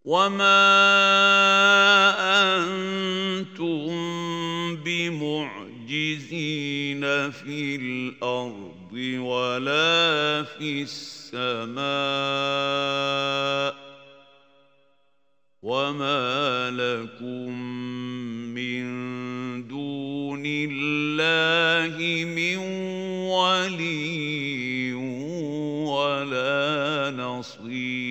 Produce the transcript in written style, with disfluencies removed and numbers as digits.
وما أنتم بمعجزين في الأرض ولا في السماء وما لكم من دون الله من ولي ولا نصير.